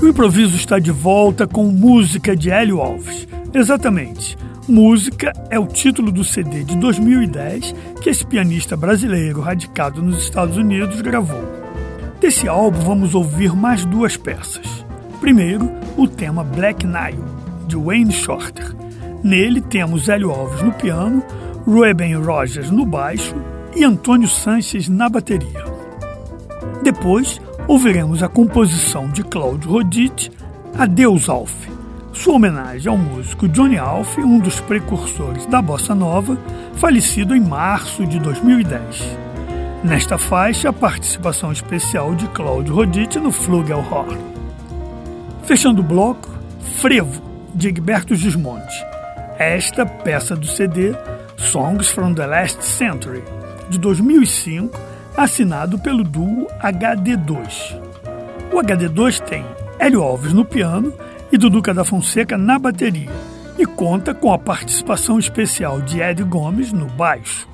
O improviso está de volta com música de Hélio Alves. Exatamente. Música é o título do CD de 2010 que esse pianista brasileiro radicado nos Estados Unidos gravou. Desse álbum vamos ouvir mais duas peças. Primeiro, o tema Black Nile, de Wayne Shorter. Nele temos Hélio Alves no piano, Ruben Rogers no baixo e Antônio Sanches na bateria. Depois, ouviremos a composição de Cláudio Roditi, Adeus Alf, sua homenagem ao músico Johnny Alf, um dos precursores da bossa nova, falecido em março de 2010. Nesta faixa, a participação especial de Cláudio Roditi no Flugelhorn. Fechando o bloco, Frevo, de Egberto Gismonti. Esta peça do CD, Songs from the Last Century, de 2005, assinado pelo duo HD2. O HD2 tem Hélio Alves no piano e Duduca da Fonseca na bateria e conta com a participação especial de Ed Gomes no baixo.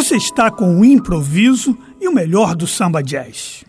Você está com o improviso e o melhor do samba jazz.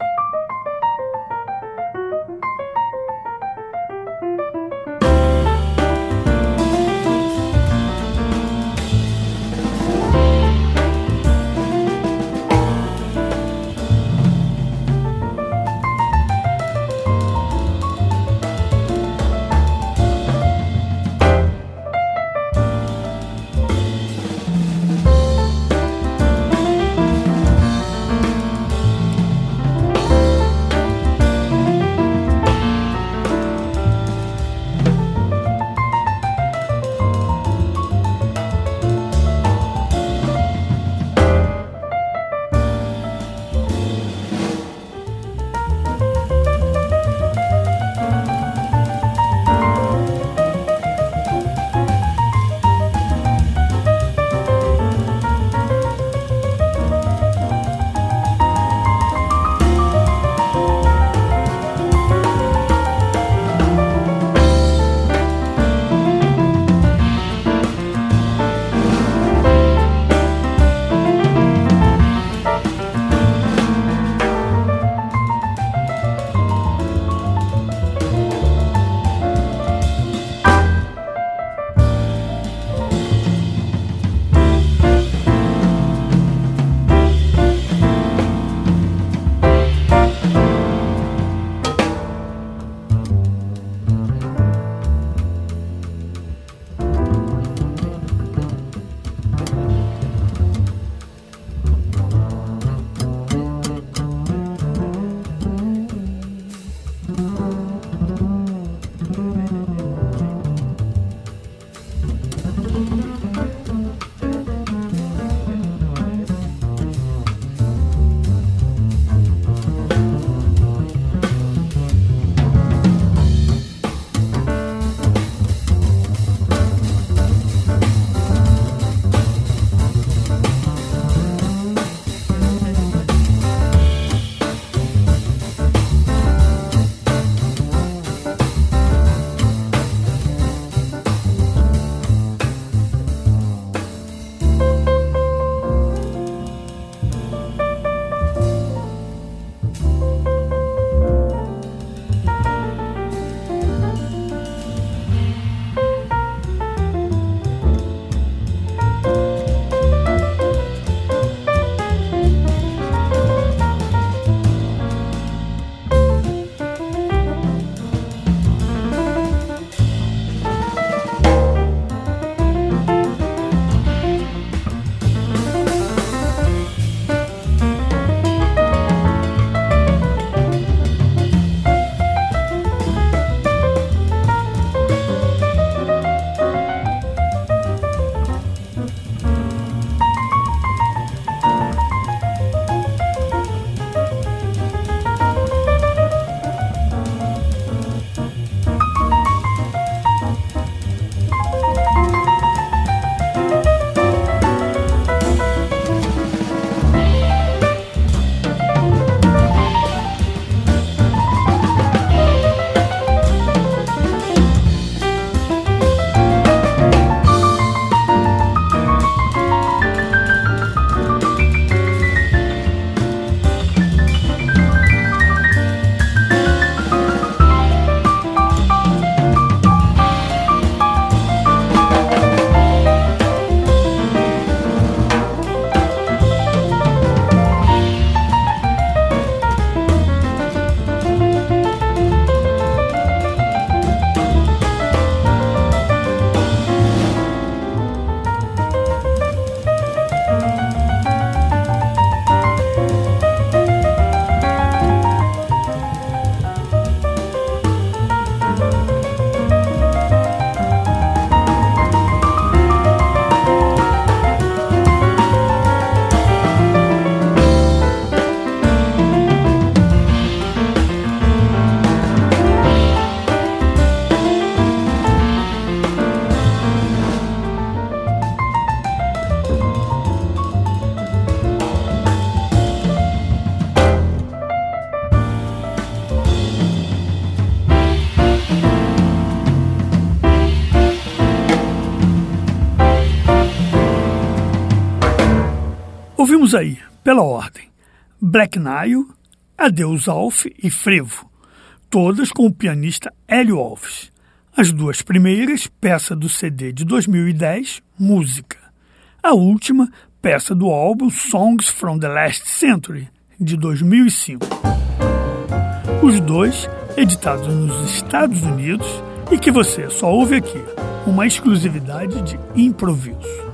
Ouvimos aí, pela ordem, Black Nile, Adeus Alf e Frevo, todas com o pianista Hélio Alves. As duas primeiras, peça do CD de 2010, Música. A última, peça do álbum Songs from the Last Century, de 2005. Os dois, editados nos Estados Unidos, e que você só ouve aqui, uma exclusividade de improviso.